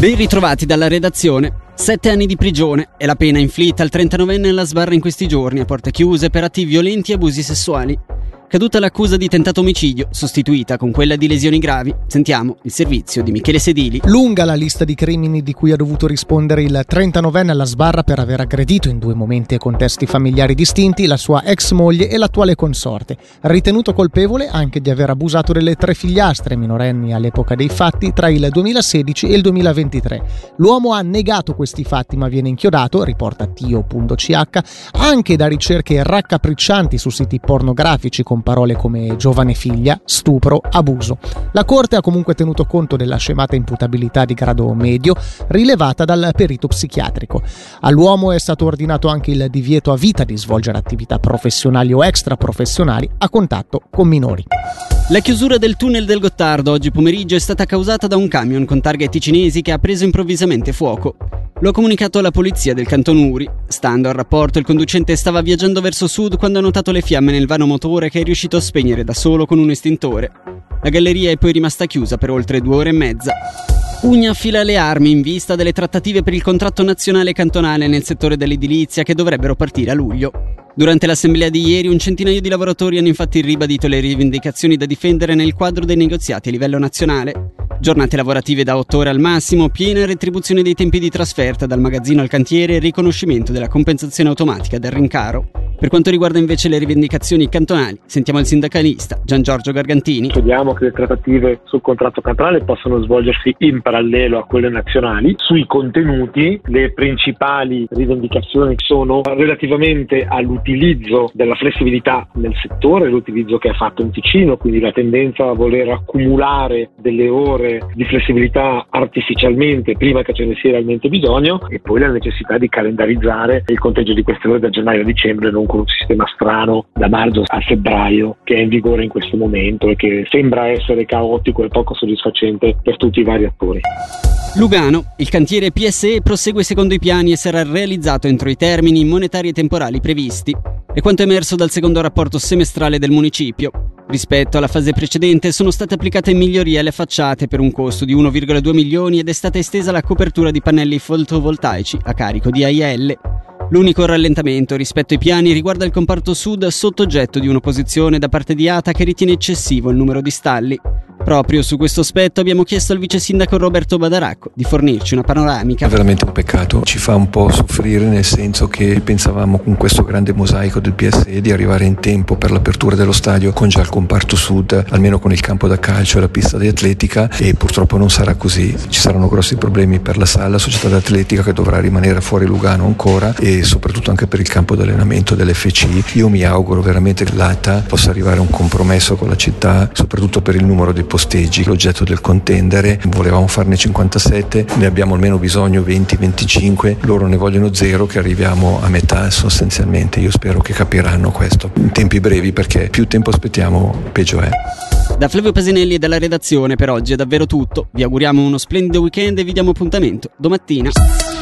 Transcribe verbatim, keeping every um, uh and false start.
Ben ritrovati dalla redazione. Sette anni di prigione è la pena inflitta al trentanovenne alla sbarra in questi giorni a porte chiuse per atti violenti e abusi sessuali. Caduta l'accusa di tentato omicidio, sostituita con quella di lesioni gravi. Sentiamo il servizio di Michele Sedili. Lunga la lista di crimini di cui ha dovuto rispondere il trentanovenne alla sbarra per aver aggredito in due momenti e contesti familiari distinti la sua ex moglie e l'attuale consorte, ritenuto colpevole anche di aver abusato delle tre figliastre minorenni all'epoca dei fatti tra il duemilasedici e il duemilaventitré. L'uomo ha negato questi fatti ma viene inchiodato, riporta Tio punto C H, anche da ricerche raccapriccianti su siti pornografici con parole come giovane figlia, stupro, abuso. La Corte ha comunque tenuto conto della scemata imputabilità di grado medio rilevata dal perito psichiatrico. All'uomo è stato ordinato anche il divieto a vita di svolgere attività professionali o extraprofessionali a contatto con minori. La chiusura del tunnel del Gottardo oggi pomeriggio è stata causata da un camion con targhe ticinesi che ha preso improvvisamente fuoco. Lo ha comunicato alla polizia del canton Uri. Stando al rapporto, il conducente stava viaggiando verso sud quando ha notato le fiamme nel vano motore che è riuscito a spegnere da solo con un estintore. La galleria è poi rimasta chiusa per oltre due ore e mezza. Pugna affila le armi in vista delle trattative per il contratto nazionale e cantonale nel settore dell'edilizia che dovrebbero partire a luglio. Durante l'assemblea di ieri un centinaio di lavoratori hanno infatti ribadito le rivendicazioni da difendere nel quadro dei negoziati a livello nazionale. Giornate lavorative da otto ore al massimo, piena retribuzione dei tempi di trasferta dal magazzino al cantiere e riconoscimento della compensazione automatica del rincaro. Per quanto riguarda invece le rivendicazioni cantonali, sentiamo il sindacalista Gian Giorgio Gargantini. Chiediamo che le trattative sul contratto cantonale possano svolgersi in parallelo a quelle nazionali. Sui contenuti, le principali rivendicazioni sono relativamente all'utilizzo della flessibilità nel settore, l'utilizzo che ha fatto in Ticino, quindi la tendenza a voler accumulare delle ore di flessibilità artificialmente prima che ce ne sia realmente bisogno, e poi la necessità di calendarizzare il conteggio di queste ore da gennaio a dicembre, non con un sistema strano da marzo a febbraio che è in vigore in questo momento e che sembra essere caotico e poco soddisfacente per tutti i vari attori. Lugano, il cantiere P S E prosegue secondo i piani e sarà realizzato entro i termini monetari e temporali previsti. È quanto emerso dal secondo rapporto semestrale del municipio. Rispetto alla fase precedente sono state applicate migliorie alle facciate per un costo di uno virgola due milioni ed è stata estesa la copertura di pannelli fotovoltaici a carico di A I L. L'unico rallentamento rispetto ai piani riguarda il comparto sud sotto oggetto di un'opposizione da parte di A T A che ritiene eccessivo il numero di stalli. Proprio su questo aspetto abbiamo chiesto al vice sindaco Roberto Badaracco di fornirci una panoramica. È veramente un peccato, ci fa un po' soffrire, nel senso che pensavamo con questo grande mosaico del P S E di arrivare in tempo per l'apertura dello stadio con già il comparto sud, almeno con il campo da calcio e la pista di atletica, e purtroppo non sarà così. Ci saranno grossi problemi per la sala società d'atletica che dovrà rimanere fuori Lugano ancora, e soprattutto anche per il campo di allenamento dell'F C. Io mi auguro veramente che l'A T A possa arrivare a un compromesso con la città, soprattutto per il numero di posteggi, l'oggetto del contendere. Volevamo farne cinquantasette, ne abbiamo almeno bisogno venti venticinque, loro ne vogliono zero, che arriviamo a metà sostanzialmente. Io spero che capiranno questo in tempi brevi, perché più tempo aspettiamo peggio è. Da Flavio Pasinelli e dalla redazione per oggi è davvero tutto. Vi auguriamo uno splendido weekend e vi diamo appuntamento domattina.